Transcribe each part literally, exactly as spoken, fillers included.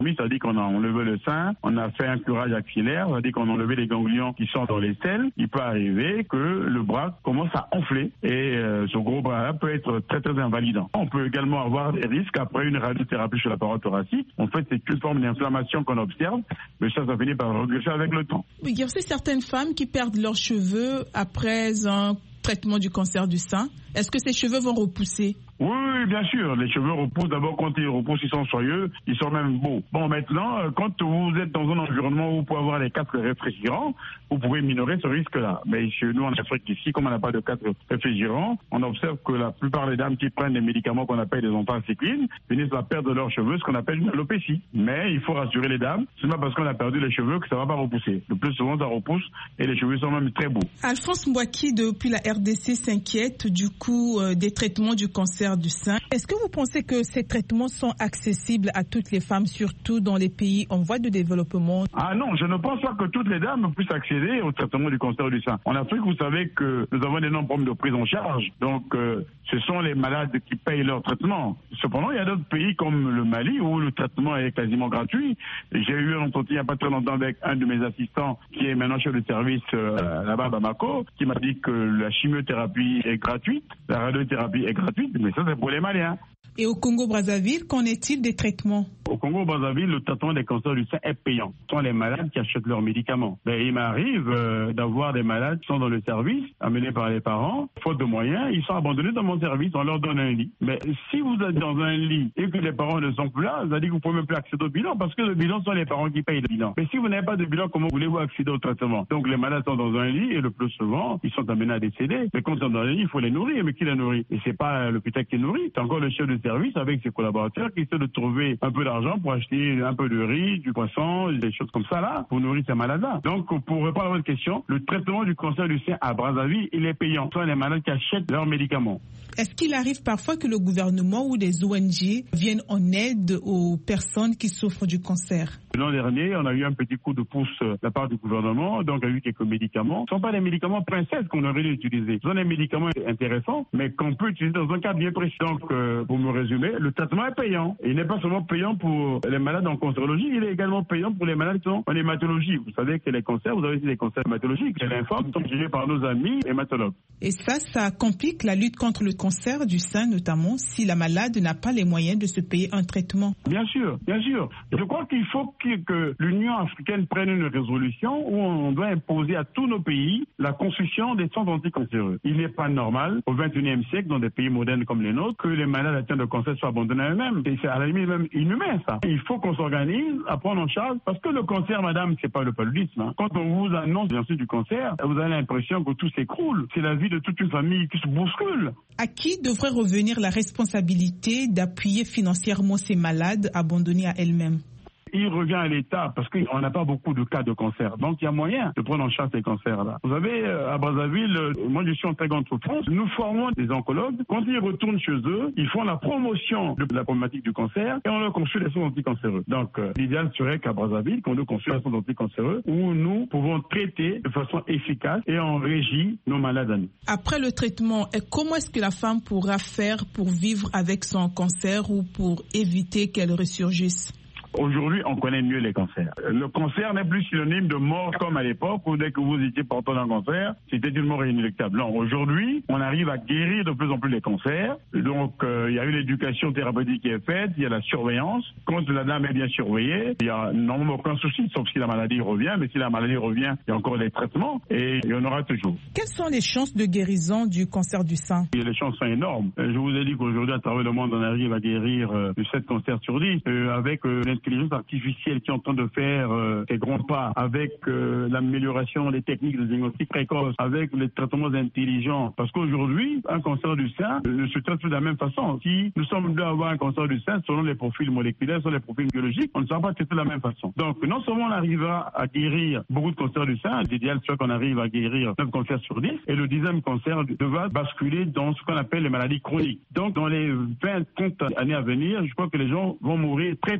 Oui, ça dit qu'on a enlevé le sein, on a fait un curage axillaire, ça dit qu'on a enlevé les ganglions qui sont dans les selles. Il peut arriver que le bras commence à enfler et euh, ce gros bras-là peut être très très invalidant. On peut également avoir des risques après une radiothérapie sur la paroi thoracique. En fait, c'est une forme d'inflammation qu'on observe, mais ça, ça finit par regresser avec le temps. Oui, il y a aussi certaines femmes qui perdent leurs cheveux après un traitement du cancer du sein. Est-ce que ces cheveux vont repousser? Oui, bien sûr. Les cheveux repoussent. D'abord, quand ils repoussent, ils sont soyeux, ils sont même beaux. Bon, maintenant, quand vous êtes dans un environnement où vous pouvez avoir les casques réfrigérants, vous pouvez minorer ce risque-là. Mais chez nous, en Afrique, ici, comme on n'a pas de casque réfrigérant, on observe que la plupart des dames qui prennent des médicaments qu'on appelle des anthracyclines finissent par perdre leurs cheveux, ce qu'on appelle une alopécie. Mais il faut rassurer les dames, c'est pas parce qu'on a perdu les cheveux que ça va pas repousser. Le plus souvent, ça repousse et les cheveux sont même très beaux. Alphonse Mbouaki, depuis la R D C, s'inquiète du coût euh, des traitements du cancer du sein. Est-ce que vous pensez que ces traitements sont accessibles à toutes les femmes, surtout dans les pays en voie de développement? Ah non, je ne pense pas que toutes les dames puissent accéder au traitement du cancer du sein. En Afrique, vous savez que nous avons d'énormes problèmes de prise en charge. Donc, euh, ce sont les malades qui payent leur traitement. Cependant, il y a d'autres pays comme le Mali où le traitement est quasiment gratuit. J'ai eu un entretien il n'y a pas très longtemps avec un de mes assistants qui est maintenant chef de service euh, là-bas à Bamako, qui m'a dit que la chimiothérapie est gratuite, la radiothérapie est gratuite, mais ça c'est pour les Maliens. Et au Congo-Brazzaville, qu'en est-il des traitements? Au Congo-Brazzaville, le traitement des cancers du sein est payant. Ce sont les malades qui achètent leurs médicaments. Mais il m'arrive euh, d'avoir des malades qui sont dans le service, amenés par les parents. Faute de moyens, ils sont abandonnés dans mon service, on leur donne un lit. Mais si vous êtes dans un lit et que les parents ne sont plus là, ça dit que vous ne pouvez même plus accéder au bilan parce que le bilan sont les parents qui payent le bilan. Mais si vous n'avez pas de bilan, comment voulez-vous accéder au traitement? Donc les malades sont dans un lit et le plus souvent, ils sont amenés à décéder. Mais quand ils sont dans un lit, il faut les nourrir. Mais qui les nourrit? Et c'est pas l'hôpital qui les nourrit, c'est encore le chef de service avec ses collaborateurs qui essaient de trouver un peu d'argent pour acheter un peu de riz, du poisson, des choses comme ça là, pour nourrir ces malades-là. Donc, pour répondre à votre question, le traitement du cancer du sein à Brazzaville, il est payant. Ce sont les malades qui achètent leurs médicaments. Est-ce qu'il arrive parfois que le gouvernement ou des O N G viennent en aide aux personnes qui souffrent du cancer? L'an dernier, on a eu un petit coup de pouce de la part du gouvernement, donc il y a eu quelques médicaments. Ce ne sont pas des médicaments princesses qu'on aurait dû utiliser. Ce sont des médicaments intéressants, mais qu'on peut utiliser dans un cadre bien précis. Donc, euh, pour me résumer, le traitement est payant. Il n'est pas seulement payant pour les malades en cancérologie, il est également payant pour les malades qui sont en hématologie. Vous savez que les cancers, vous avez aussi des cancers hématologiques. Les lymphomes sont gérés par nos amis hématologues. Et ça, ça complique la lutte contre le cancer du sein, notamment si la malade n'a pas les moyens de se payer un traitement. Bien sûr, bien sûr. Je crois qu'il faut que l'Union africaine prenne une résolution où on doit imposer à tous nos pays la construction des centres anticancéreux. Il n'est pas normal, au vingt et unième siècle, dans des pays modernes comme les nôtres, que les malades atteints de cancer soient abandonnés à eux-mêmes. Et c'est à la limite même inhumain, ça. Il faut qu'on s'organise à prendre en charge, parce que le cancer, madame, c'est pas le paludisme. Hein. Quand on vous annonce bien sûr du cancer, vous avez l'impression que tout s'écroule. C'est la vie de toute une famille qui se bouscule. À qui devrait revenir la responsabilité d'appuyer financièrement ces malades abandonnés à elles-mêmes? Il revient à l'État parce qu'on n'a pas beaucoup de cas de cancer. Donc, il y a moyen de prendre en charge ces cancers-là. Vous savez, à Brazzaville, moi, je suis en très grande souffrance. Nous formons des oncologues. Quand ils retournent chez eux, ils font la promotion de la problématique du cancer et on leur construit des centres anticancéreux. Donc, euh, l'idéal serait qu'à Brazzaville, qu'on nous construise un centre anticancéreux où nous pouvons traiter de façon efficace et en régie nos malades à nous. Après le traitement, comment est-ce que la femme pourra faire pour vivre avec son cancer ou pour éviter qu'elle ressurgisse? Aujourd'hui, on connaît mieux les cancers. Le cancer n'est plus synonyme de mort comme à l'époque où dès que vous étiez porteur d'un cancer, c'était une mort inéluctable. Non, aujourd'hui, on arrive à guérir de plus en plus les cancers. Donc, euh, il y a eu l'éducation thérapeutique qui est faite, il y a la surveillance. Quand la dame est bien surveillée, il n'y a normalement aucun souci, sauf si la maladie revient. Mais si la maladie revient, il y a encore des traitements et il y en aura toujours. Quelles sont les chances de guérison du cancer du sein? Et les chances sont énormes. Je vous ai dit qu'aujourd'hui, à travers le monde, on arrive à guérir euh, sept cancers sur dix euh, avec euh, l'intelligence artificielle qui est en train de faire euh, des grands pas, avec euh, l'amélioration des techniques de diagnostic précoce, avec les traitements intelligents. Parce qu'aujourd'hui, un cancer du sein ne se traite plus de la même façon. Si nous sommes deux à avoir un cancer du sein, selon les profils moléculaires, selon les profils biologiques, on ne sera pas traité de la même façon. Donc, non seulement on arrivera à guérir beaucoup de cancers du sein, l'idéal serait qu'on arrive à guérir neuf cancers sur dix, et le dixième cancer devra basculer dans ce qu'on appelle les maladies chroniques. Donc, dans les vingt à trente années à venir, je crois que les gens vont mourir très très peu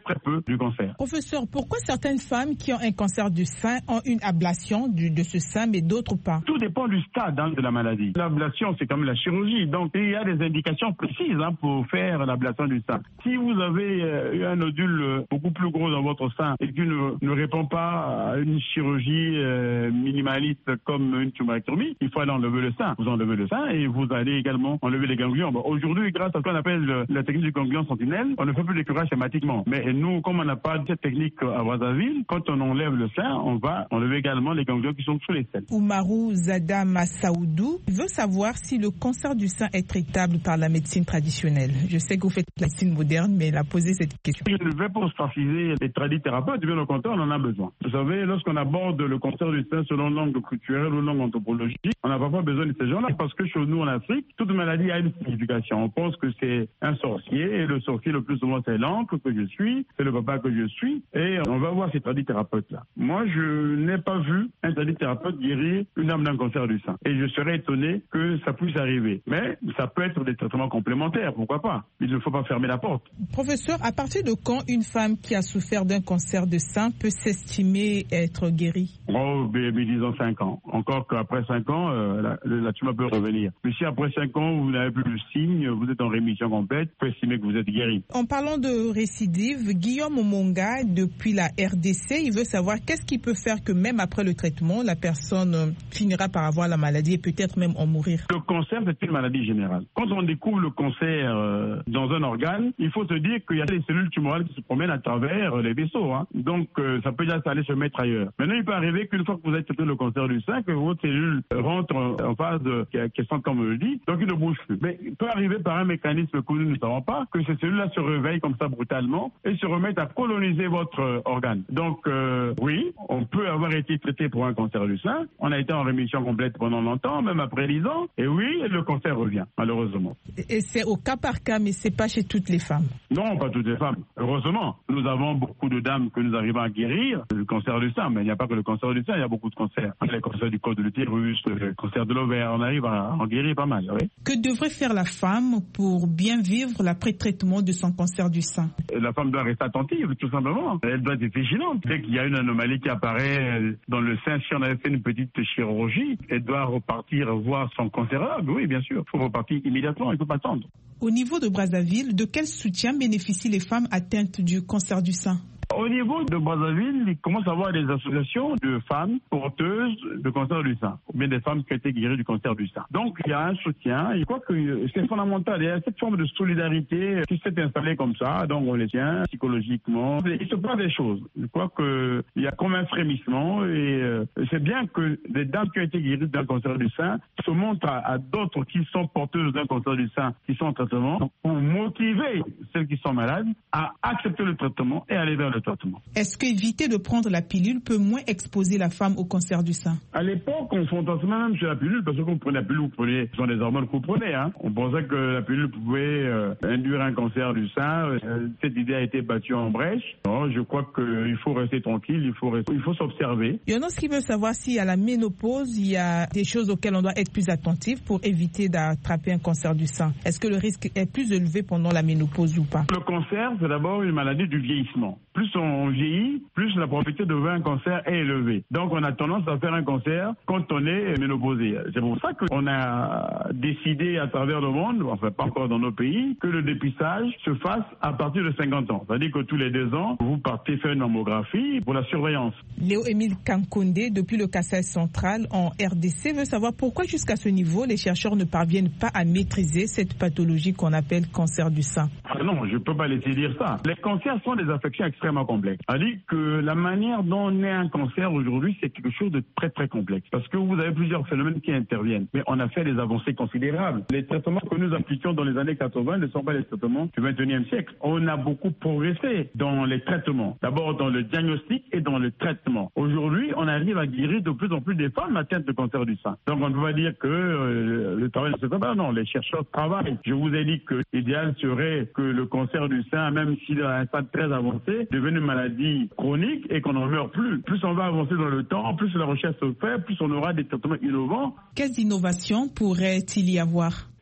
du cancer. Professeur, pourquoi certaines femmes qui ont un cancer du sein ont une ablation du, de ce sein, mais d'autres pas? Tout dépend du stade hein, de la maladie. L'ablation, c'est comme la chirurgie. Donc, il y a des indications précises hein, pour faire l'ablation du sein. Si vous avez euh, eu un nodule euh, beaucoup plus gros dans votre sein et qui ne, ne répond pas à une chirurgie euh, minimaliste comme une tumorectomie, il faut aller enlever le sein. Vous enlevez le sein et vous allez également enlever les ganglions. Bon, aujourd'hui, grâce à ce qu'on appelle le, la technique du ganglion sentinelle, on ne fait plus de curage schématiquement. Mais nous, comme on n'a pas cette technique à Brazzaville, quand on enlève le sein, on va enlever également les ganglions qui sont sous les selles. Oumarou Zada Massaoudou veut savoir si le cancer du sein est traitable par la médecine traditionnelle. Je sais que vous faites la médecine moderne, mais il a posé cette question. Je ne vais pas ostraciser les tradithérapeutes, bien au contraire, on en a besoin. Vous savez, lorsqu'on aborde le cancer du sein selon l'angle culturel ou l'angle anthropologique, on n'a pas besoin de ces gens-là parce que chez nous en Afrique, toute maladie a une signification. On pense que c'est un sorcier et le sorcier le plus souvent c'est l'oncle que je suis, c'est le papa que je suis et on va voir ces tradithérapeutes-là. Moi, je n'ai pas vu un tradithérapeute guérir une âme d'un cancer du sein et je serais étonné que ça puisse arriver. Mais ça peut être des traitements complémentaires, pourquoi pas. Il ne faut pas fermer la porte. Professeur, à partir de quand une femme qui a souffert d'un cancer de sein peut s'estimer être guérie? Oh, mais, mais disons cinq ans. Encore qu'après cinq ans, euh, la, la tumeur peut revenir. Mais si après cinq ans, vous n'avez plus de signe, vous êtes en rémission complète, vous pouvez estimer que vous êtes guéri. En parlant de récidive, Guillaume Omonga, depuis la R D C, il veut savoir qu'est-ce qui peut faire que même après le traitement, la personne finira par avoir la maladie et peut-être même en mourir. Le cancer, c'est une maladie générale. Quand on découvre le cancer euh, dans un organe, il faut se dire qu'il y a des cellules tumorales qui se promènent à travers les vaisseaux. Hein. Donc, euh, ça peut déjà aller se mettre ailleurs. Maintenant, il peut arriver qu'une fois que vous avez traité le cancer du sein, que votre cellule rentre en, en phase de quiescence, comme on le dit, donc il ne bouge plus. Mais il peut arriver par un mécanisme que nous ne savons pas, que ces cellules-là se réveillent comme ça brutalement et se remettent à coloniser votre euh, organe. Donc, euh, oui, on peut avoir été traité pour un cancer du sein. On a été en rémission complète pendant longtemps, même après dix ans. Et oui, le cancer revient, malheureusement. Et c'est au cas par cas, mais c'est pas chez toutes les femmes. Non, pas toutes les femmes. Heureusement, nous avons beaucoup de dames que nous arrivons à guérir le cancer du sein, mais il n'y a pas que le cancer du sein, il y a beaucoup de cancers. Le cancer du col de l'utérus, le cancer de l'ovaire, on arrive à en guérir pas mal, oui. Que devrait faire la femme pour bien vivre l'après-traitement de son cancer du sein? La femme doit rester attentive, tout simplement. Elle doit être vigilante. Dès qu'il y a une anomalie qui apparaît dans le sein, si on avait fait une petite chirurgie, elle doit repartir voir son cancérologue. Oui, bien sûr. Il faut repartir immédiatement, il ne faut pas attendre. Au niveau de Brazzaville, de quel soutien bénéficient les femmes atteintes du cancer du sein? Au niveau de Brazzaville, il commence à avoir des associations de femmes porteuses de cancer du sein, ou bien des femmes qui ont été guéries du cancer du sein. Donc, il y a un soutien. Je crois que c'est fondamental. Il y a cette forme de solidarité qui s'est installée comme ça. Donc, on les tient psychologiquement. Il se passe des choses. Je crois qu'il y a comme un frémissement. Et euh, c'est bien que des dames qui ont été guéries d'un cancer du sein se montrent à, à d'autres qui sont porteuses d'un cancer du sein, qui sont en traitement, pour motiver celles qui sont malades à accepter le traitement et aller vers le traitement. Est-ce qu'éviter de prendre la pilule peut moins exposer la femme au cancer du sein? À l'époque, on fantasmait même sur la pilule parce que quand vous prenez la pilule, vous prenez, ce sont des hormones que vous prenez. Hein. On pensait que la pilule pouvait euh, induire un cancer du sein. Euh, cette idée a été battue en brèche. Non, je crois qu'il faut rester tranquille, il faut, rester, il faut s'observer. Il y en a qui veulent savoir si à la ménopause, il y a des choses auxquelles on doit être plus attentif pour éviter d'attraper un cancer du sein. Est-ce que le risque est plus élevé pendant la ménopause ou pas? Le cancer, c'est d'abord une maladie du vieillissement. Plus on vieillit, plus la probabilité de voir un cancer est élevée. Donc on a tendance à faire un cancer quand on est ménopausé. C'est pour ça qu'on a décidé à travers le monde, enfin pas encore dans nos pays, que le dépistage se fasse à partir de cinquante ans. C'est-à-dire que tous les deux ans, vous partez faire une mammographie pour la surveillance. Léo-Émile Kankonde, depuis le Kassai central en R D C, veut savoir pourquoi jusqu'à ce niveau, les chercheurs ne parviennent pas à maîtriser cette pathologie qu'on appelle cancer du sein. Ah non, je ne peux pas laisser dire ça. Les cancers sont des affections extrêmement complexes. C'est-à-dire que la manière dont on est un cancer aujourd'hui, c'est quelque chose de très très complexe. Parce que vous avez plusieurs phénomènes qui interviennent. Mais on a fait des avancées considérables. Les traitements que nous appliquions dans les années quatre-vingt ne sont pas les traitements du vingt et unième siècle. On a beaucoup progressé dans les traitements. D'abord dans le diagnostic et dans le traitement. Aujourd'hui, on arrive à guérir de plus en plus des femmes atteintes de cancer du sein. Donc on ne peut pas dire que euh, le travail ne se fait pas. Non, les chercheurs travaillent. Je vous ai dit que l'idéal serait que le cancer du sein, même s'il est à un stade très avancé, devienne une maladie chronique et qu'on n'en meurt plus. Plus on va avancer dans le temps, plus la recherche se fait, plus on aura des traitements innovants. Quelles innovations pourrait-il y avoir?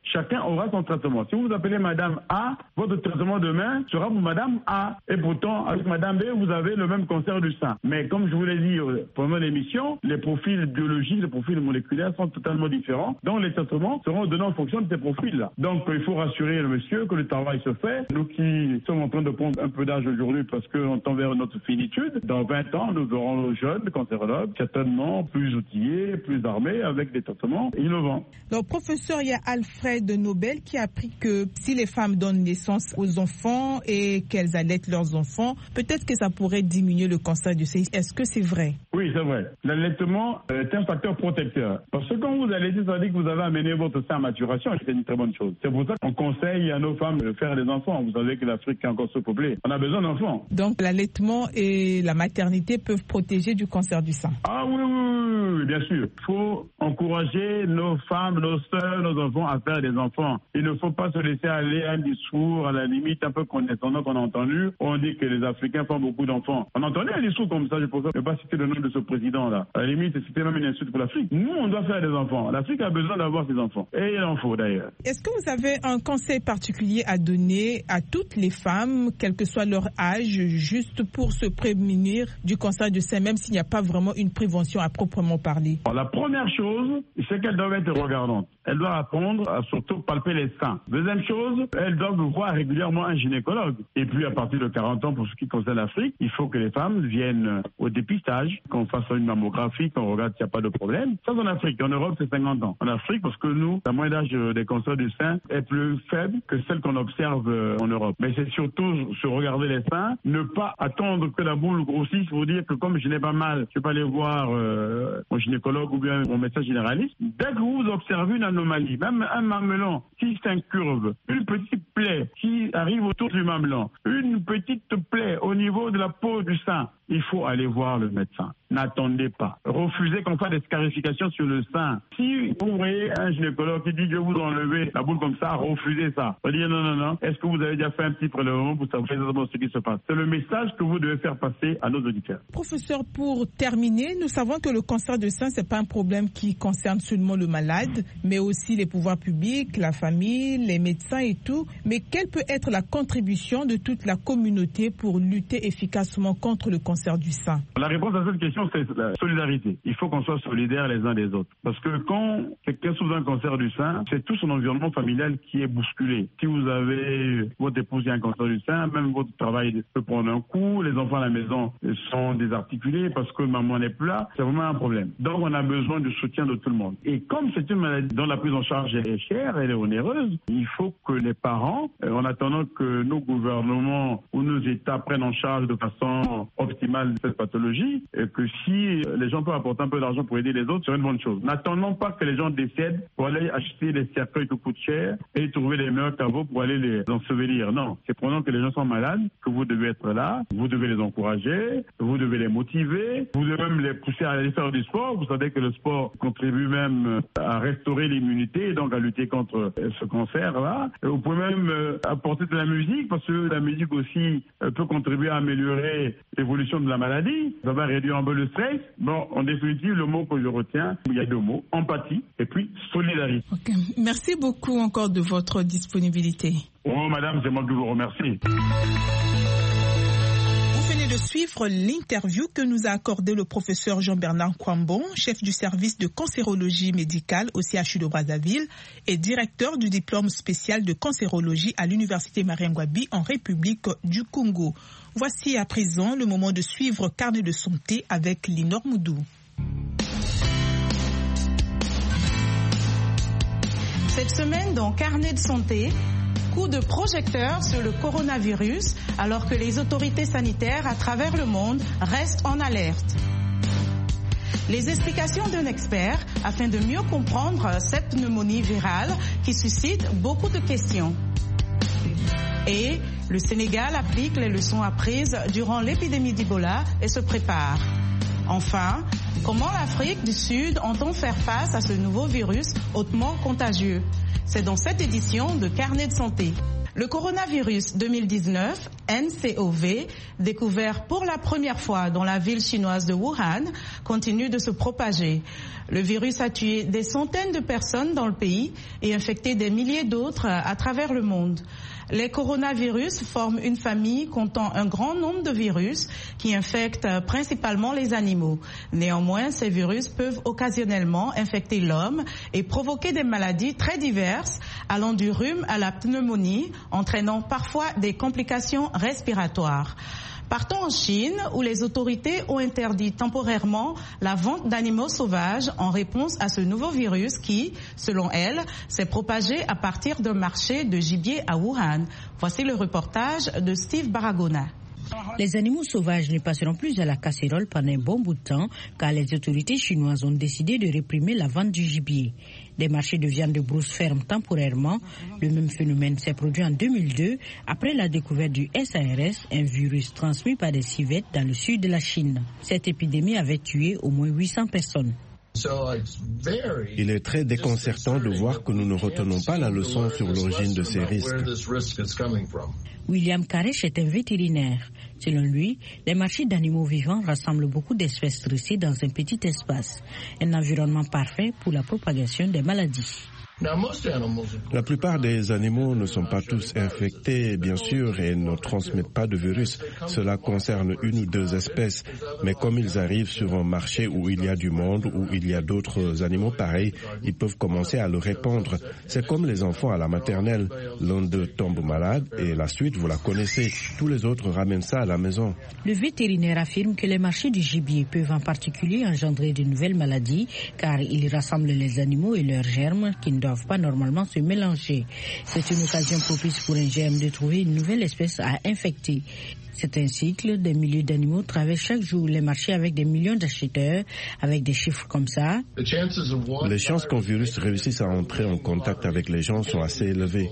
chacun aura son traitement. Si vous vous appelez Madame A, votre traitement demain sera pour Madame A. Et pourtant, avec Madame B, vous avez le même cancer du sein. Mais comme je vous l'ai dit pendant l'émission, les profils biologiques, les profils moléculaires sont totalement différents. Donc les traitements seront donnés en fonction de ces profils-là. Donc il faut rassurer le monsieur que le travail se fait. Nous qui sommes en train de prendre un peu d'âge aujourd'hui parce qu'on tend vers notre finitude, dans vingt ans, nous aurons nos jeunes cancérologues, certainement plus outillés, plus armés, avec des traitements innovants. Alors, professeur, il y a Alfred Nobel qui a appris que si les femmes donnent naissance aux enfants et qu'elles allaitent leurs enfants, peut-être que ça pourrait diminuer le cancer du sein. Est-ce que c'est vrai? Oui, c'est vrai. L'allaitement est un facteur protecteur. Parce que quand vous allaitez, ça veut dire que vous avez amené votre sein à maturation, et c'est une très bonne chose. C'est pour ça qu'on conseille à nos femmes de faire des enfants. Vous savez que l'Afrique est encore sous-peuplée. On a besoin d'enfants. Donc l'allaitement et la maternité peuvent protéger du cancer du sein. Ah oui, oui, oui, oui, bien sûr. Il faut encourager nos femmes, nos sœurs, nos enfants à faire des enfants. Il ne faut pas se laisser aller à un discours, à la limite, un peu condescendant qu'on a entendu. On dit que les Africains font beaucoup d'enfants. On entendait un discours comme ça, je préfère ne pas citer le nom de ce président-là. À la limite, c'était même une insulte pour l'Afrique. Nous, on doit faire des enfants. L'Afrique a besoin d'avoir ses enfants. Et il en faut d'ailleurs. Est-ce que vous avez un conseil particulier à donner à toutes les femmes, quel que soit leur âge, juste pour se prémunir du cancer du sein, même s'il n'y a pas vraiment une prévention à proprement parler? Alors, la première chose, c'est qu'elles doivent être regardantes. Elles doivent apprendre à surtout palper les seins. Deuxième chose, elles doivent voir régulièrement un gynécologue. Et puis, à partir de quarante ans, pour ce qui concerne l'Afrique, il faut que les femmes viennent au dépistage, qu'on fasse une mammographie, qu'on regarde s'il n'y a pas de problème. Ça, c'est en Afrique. En Europe, c'est cinquante ans. En Afrique, parce que nous, la moyenne d'âge des cancers du sein est plus faible que celle qu'on observe en Europe. Mais c'est surtout se regarder les seins, ne pas attendre que la boule grossisse pour dire que comme je n'ai pas mal, je peux aller voir euh, mon gynécologue ou bien mon médecin généraliste. Dès que vous observez une anomalie, même un mamelon qui s'incurve, une petite plaie qui arrive autour du mamelon, une petite plaie au niveau de la peau du sein, il faut aller voir le médecin. N'attendez pas. Refusez qu'on fasse des scarifications sur le sein. Si vous voyez un gynécologue qui dit je vais vous enlever la boule comme ça, refusez ça. Vous dire non, non, non. Est-ce que vous avez déjà fait un petit prélèvement pour savoir exactement ce qui se passe? C'est le message que vous devez faire passer à nos auditeurs. Professeur, pour terminer, nous savons que le cancer du sein, c'est pas un problème qui concerne seulement le malade, mais aussi les pouvoirs publics, la famille, les médecins et tout. Mais quelle peut être la contribution de toute la communauté pour lutter efficacement contre le cancer du sein? La réponse à cette question, c'est la solidarité. Il faut qu'on soit solidaires les uns des autres. Parce que quand quelqu'un souffre d'un cancer du sein, c'est tout son environnement familial qui est bousculé. Si vous avez votre épouse qui a un cancer du sein, même votre travail peut prendre un coup, les enfants à la maison sont désarticulés parce que maman n'est plus là, c'est vraiment un problème. Donc on a besoin du soutien de tout le monde. Et comme c'est une maladie dont la prise en charge est chère, elle est onéreuse, il faut que les parents, en attendant que nos gouvernements ou nos États prennent en charge de façon optimale cette pathologie, et que si les gens peuvent apporter un peu d'argent pour aider les autres, c'est une bonne chose. N'attendons pas que les gens décèdent pour aller acheter des cercueils qui coûtent cher et trouver les meilleurs caveaux pour aller les ensevelir. Non, c'est pendant que les gens sont malades que vous devez être là, vous devez les encourager, vous devez les motiver, vous devez même les pousser à aller faire du sport. Vous savez que le sport contribue même à restaurer l'immunité et donc à lutter contre ce cancer-là. Vous pouvez même apporter de la musique parce que la musique aussi peut contribuer à améliorer l'évolution de la maladie. Ça va réduire un peu le stress. Bon, en définitive, le mot que je retiens, il y a deux mots, empathie et puis solidarité. Okay. Merci beaucoup encore de votre disponibilité. Oh, madame, c'est moi qui vous remercie. Vous venez de suivre l'interview que nous a accordé le professeur Jean-Bernard Kwambon, chef du service de cancérologie médicale au C H U de Brazzaville et directeur du diplôme spécial de cancérologie à l'université Mariangwabi en République du Congo. Voici à présent le moment de suivre Carnet de santé avec Linor Moudou. Cette semaine dans Carnet de santé, coup de projecteur sur le coronavirus alors que les autorités sanitaires à travers le monde restent en alerte. Les explications d'un expert afin de mieux comprendre cette pneumonie virale qui suscite beaucoup de questions. Et le Sénégal applique les leçons apprises durant l'épidémie d'Ebola et se prépare. Enfin, comment l'Afrique du Sud entend faire face à ce nouveau virus hautement contagieux? C'est dans cette édition de Carnet de santé. Le coronavirus deux mille dix-neuf, N C O V, découvert pour la première fois dans la ville chinoise de Wuhan, continue de se propager. Le virus a tué des centaines de personnes dans le pays et infecté des milliers d'autres à travers le monde. Les coronavirus forment une famille comptant un grand nombre de virus qui infectent principalement les animaux. Néanmoins, ces virus peuvent occasionnellement infecter l'homme et provoquer des maladies très diverses, allant du rhume à la pneumonie, entraînant parfois des complications respiratoires. Partons en Chine, où les autorités ont interdit temporairement la vente d'animaux sauvages en réponse à ce nouveau virus qui, selon elles, s'est propagé à partir d'un marché de gibier à Wuhan. Voici le reportage de Steve Baragona. Les animaux sauvages ne passeront plus à la casserole pendant un bon bout de temps car les autorités chinoises ont décidé de réprimer la vente du gibier. Des marchés de viande de brousse ferment temporairement. Le même phénomène s'est produit en deux mille deux après la découverte du S A R S, un virus transmis par des civettes dans le sud de la Chine. Cette épidémie avait tué au moins huit cents personnes. Il est très déconcertant de voir que nous ne retenons pas la leçon sur l'origine de ces risques. William Karesh est un vétérinaire. Selon lui, les marchés d'animaux vivants rassemblent beaucoup d'espèces stressées dans un petit espace, un environnement parfait pour la propagation des maladies. La plupart des animaux ne sont pas tous infectés, bien sûr, et ne transmettent pas de virus. Cela concerne une ou deux espèces. Mais comme ils arrivent sur un marché où il y a du monde, où il y a d'autres animaux pareils, ils peuvent commencer à le répandre. C'est comme les enfants à la maternelle. L'un d'eux tombe malade et la suite, vous la connaissez. Tous les autres ramènent ça à la maison. Le vétérinaire affirme que les marchés du gibier peuvent en particulier engendrer de nouvelles maladies car ils rassemblent les animaux et leurs germes qui ne doivent pas normalement se mélanger. C'est une occasion propice pour un germe de trouver une nouvelle espèce à infecter. C'est un cycle, des milliers d'animaux traversent chaque jour les marchés avec des millions d'acheteurs, avec des chiffres comme ça. Les chances qu'un virus réussisse à entrer en contact avec les gens sont assez élevées.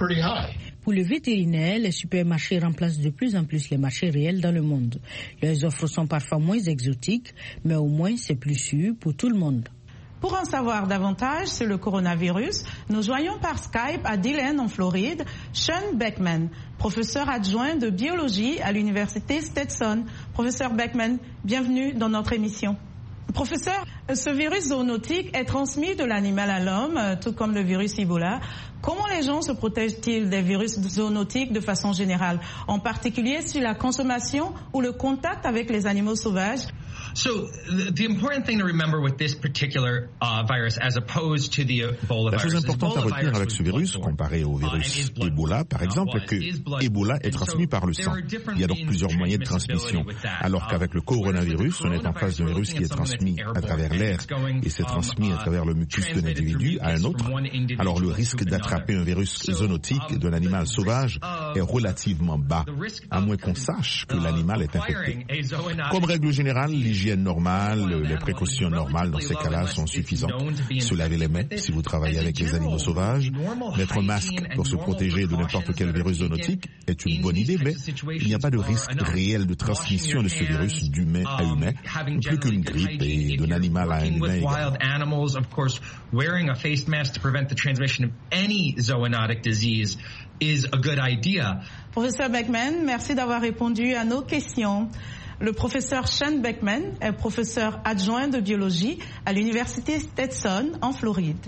Pour le vétérinaire, les supermarchés remplacent de plus en plus les marchés réels dans le monde. Leurs offres sont parfois moins exotiques, mais au moins c'est plus sûr pour tout le monde. Pour en savoir davantage sur le coronavirus, nous joignons par Skype à Dillon, en Floride, Sean Beckman, professeur adjoint de biologie à l'université Stetson. Professeur Beckman, bienvenue dans notre émission. Professeur, ce virus zoonotique est transmis de l'animal à l'homme, tout comme le virus Ebola. Comment les gens se protègent-ils des virus zoonotiques de façon générale, en particulier sur la consommation ou le contact avec les animaux sauvages? So the important thing to remember with this particular uh, virus as opposed to the Ebola virus. La chose importante à retenir avec ce virus, comparé au virus Ebola, par exemple, est que Ebola est transmis par le sang. Il y a donc plusieurs moyens de transmission. Alors qu'avec le coronavirus, on est en face d'un virus qui est transmis à travers l'air et c'est transmis à travers le mucus d'un individu à un autre. Alors le risque d'attraper un virus zoonotique d'un animal sauvage est relativement bas, à moins qu'on sache que l'animal est infecté. Comme règle générale, l'hygiène normale, les précautions normales dans ces cas-là sont suffisantes. Se laver les mains si vous travaillez avec les animaux sauvages, mettre un masque pour se protéger de n'importe quel virus zoonotique est une bonne idée, mais il n'y a pas de risque réel de transmission de ce virus d'humain à humain, plus qu'une grippe et d'un animal à un humain également. Wearing a face mask to prevent the transmission of any zoonotic disease is a good idea. Professeur Beckman, merci d'avoir répondu à nos questions. Le professeur Sean Beckman est professeur adjoint de biologie à l'université Stetson en Floride.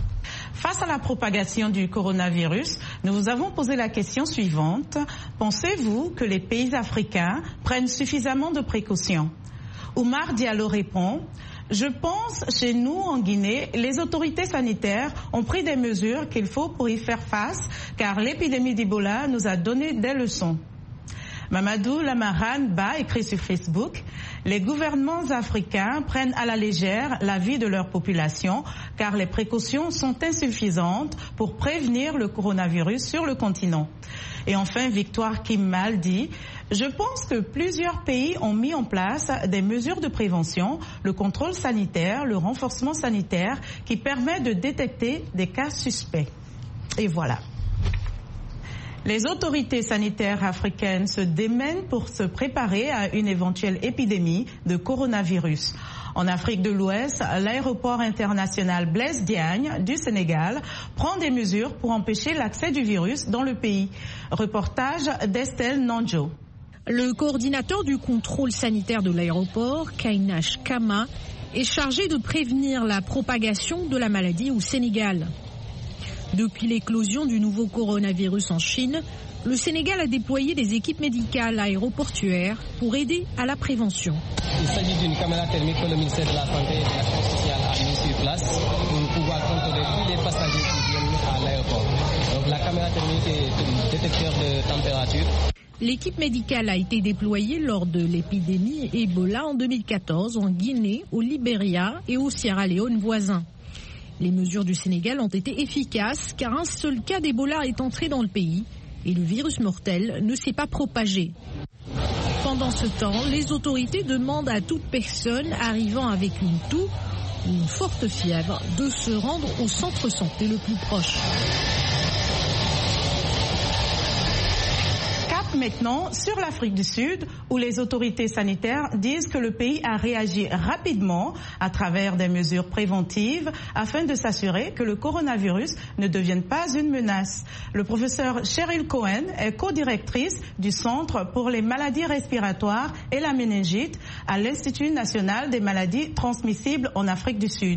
Face à la propagation du coronavirus, nous vous avons posé la question suivante. Pensez-vous que les pays africains prennent suffisamment de précautions? Oumar Diallo répond: je pense, chez nous, en Guinée, les autorités sanitaires ont pris des mesures qu'il faut pour y faire face, car l'épidémie d'Ebola nous a donné des leçons. Mamadou Lamaran Ba écrit sur Facebook: les gouvernements africains prennent à la légère la vie de leur population car les précautions sont insuffisantes pour prévenir le coronavirus sur le continent. Et enfin, Victoire Kimmal dit: je pense que plusieurs pays ont mis en place des mesures de prévention, le contrôle sanitaire, le renforcement sanitaire qui permet de détecter des cas suspects. Et voilà. Les autorités sanitaires africaines se démènent pour se préparer à une éventuelle épidémie de coronavirus. En Afrique de l'Ouest, l'aéroport international Blaise Diagne du Sénégal prend des mesures pour empêcher l'accès du virus dans le pays. Reportage d'Estelle Nandjo. Le coordinateur du contrôle sanitaire de l'aéroport, Kainash Kama, est chargé de prévenir la propagation de la maladie au Sénégal. Depuis l'éclosion du nouveau coronavirus en Chine, le Sénégal a déployé des équipes médicales aéroportuaires pour aider à la prévention. Il s'agit d'une caméra thermique que le ministère de la Santé et de l'Action sociale a mis sur place pour pouvoir contrôler tous les passagers qui viennent à l'aéroport. Donc la caméra thermique est un détecteur de température. L'équipe médicale a été déployée lors de l'épidémie Ebola en deux mille quatorze en Guinée, au Libéria et au Sierra Leone voisins. Les mesures du Sénégal ont été efficaces car un seul cas d'Ebola est entré dans le pays et le virus mortel ne s'est pas propagé. Pendant ce temps, les autorités demandent à toute personne arrivant avec une toux ou une forte fièvre de se rendre au centre santé le plus proche. Maintenant, sur l'Afrique du Sud, où les autorités sanitaires disent que le pays a réagi rapidement à travers des mesures préventives afin de s'assurer que le coronavirus ne devienne pas une menace. Le professeur Cheryl Cohen est co-directrice du Centre pour les maladies respiratoires et la méningite à l'Institut national des maladies transmissibles en Afrique du Sud.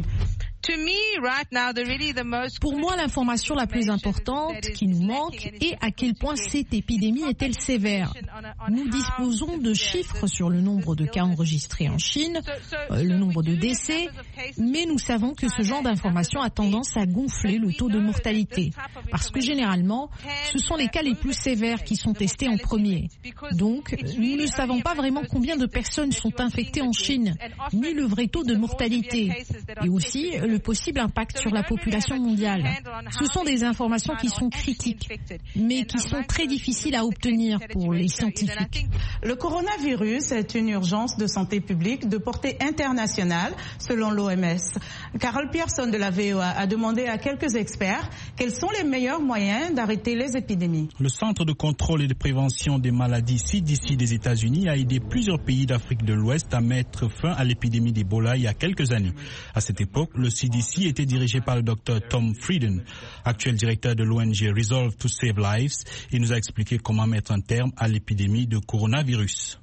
Pour moi, l'information la plus importante qui nous manque est à quel point cette épidémie est-elle sévère. Nous disposons de chiffres sur le nombre de cas enregistrés en Chine, le nombre de décès, mais nous savons que ce genre d'information a tendance à gonfler le taux de mortalité, parce que généralement, ce sont les cas les plus sévères qui sont testés en premier. Donc, nous ne savons pas vraiment combien de personnes sont infectées en Chine, ni le vrai taux de mortalité, et aussi le possible impact sur la population mondiale. Ce sont des informations qui sont critiques, mais qui sont très difficiles à obtenir pour les scientifiques. Le coronavirus est une urgence de santé publique de portée internationale, selon l'O M S. Carole Pearson de la V O A a demandé à quelques experts quels sont les meilleurs moyens d'arrêter les épidémies. Le Centre de contrôle et de prévention des maladies C D C des États-Unis a aidé plusieurs pays d'Afrique de l'Ouest à mettre fin à l'épidémie d'Ebola il y a quelques années. À cette époque, le C D C était dirigé par le docteur Tom Frieden, actuel directeur de l'O N G Resolve to Save Lives. Il nous a expliqué comment mettre un terme à l'épidémie de coronavirus.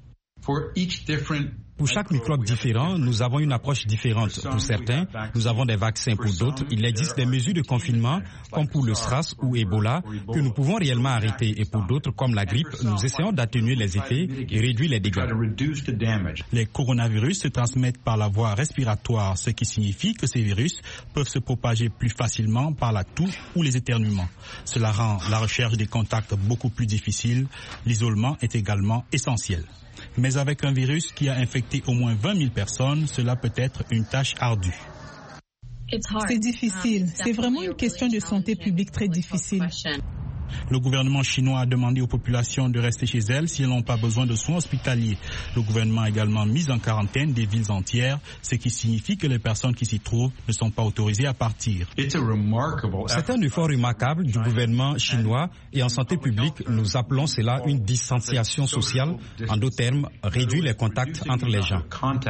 Pour chaque microbe différent, nous avons une approche différente. Pour certains, nous avons des vaccins. Pour d'autres, il existe des mesures de confinement, comme pour le SRAS ou Ebola, que nous pouvons réellement arrêter. Et pour d'autres, comme la grippe, nous essayons d'atténuer les effets et réduire les dégâts. Les coronavirus se transmettent par la voie respiratoire, ce qui signifie que ces virus peuvent se propager plus facilement par la toux ou les éternuements. Cela rend la recherche des contacts beaucoup plus difficile. L'isolement est également essentiel. Mais avec un virus qui a infecté au moins vingt mille personnes, cela peut être une tâche ardue. C'est difficile. C'est vraiment une question de santé publique très difficile. Le gouvernement chinois a demandé aux populations de rester chez elles si elles n'ont pas besoin de soins hospitaliers. Le gouvernement a également mis en quarantaine des villes entières, ce qui signifie que les personnes qui s'y trouvent ne sont pas autorisées à partir. C'est un effort remarquable du gouvernement chinois et en santé publique, nous appelons cela une distanciation sociale. En d'autres termes, réduire les contacts entre les gens.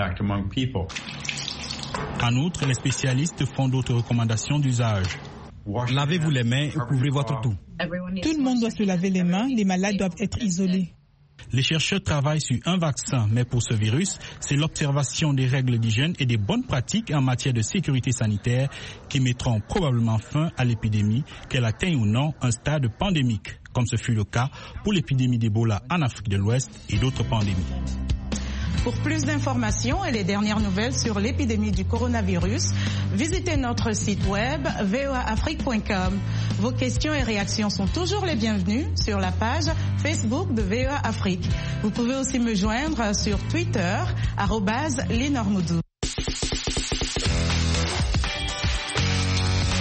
En outre, les spécialistes font d'autres recommandations d'usage. Lavez-vous les mains et couvrez votre toux. Tout le monde doit se laver les mains, les malades doivent être isolés. Les chercheurs travaillent sur un vaccin, mais pour ce virus, c'est l'observation des règles d'hygiène et des bonnes pratiques en matière de sécurité sanitaire qui mettront probablement fin à l'épidémie, qu'elle atteigne ou non un stade pandémique, comme ce fut le cas pour l'épidémie d'Ebola en Afrique de l'Ouest et d'autres pandémies. Pour plus d'informations et les dernières nouvelles sur l'épidémie du coronavirus, visitez notre site web v o a afrique point com. Vos questions et réactions sont toujours les bienvenues sur la page Facebook de V O A Afrique. Vous pouvez aussi me joindre sur Twitter, arobase Linormoudou.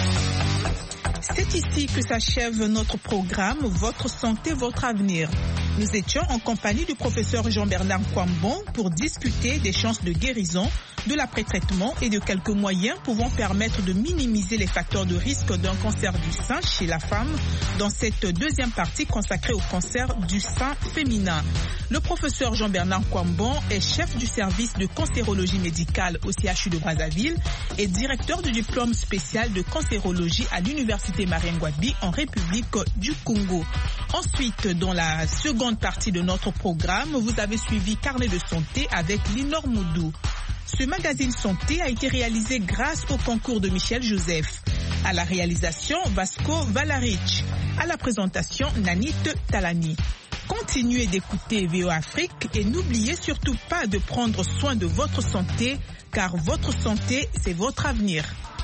C'est ici que s'achève notre programme Votre santé, votre avenir. Nous étions en compagnie du professeur Jean-Bernard Kwambon pour discuter des chances de guérison, de l'après-traitement et de quelques moyens pouvant permettre de minimiser les facteurs de risque d'un cancer du sein chez la femme dans cette deuxième partie consacrée au cancer du sein féminin. Le professeur Jean-Bernard Kwambon est chef du service de cancérologie médicale au C H U de Brazzaville et directeur du diplôme spécial de cancérologie à l'université Marien-Ngouabi en République du Congo. Ensuite, dans la seconde partie de notre programme, vous avez suivi Carnet de santé avec Linor Moudou. Ce magazine santé a été réalisé grâce au concours de Michel Joseph. À la réalisation, Vasco Valarich. À la présentation, Nanit Talani. Continuez d'écouter V O Afrique et n'oubliez surtout pas de prendre soin de votre santé, car votre santé, c'est votre avenir.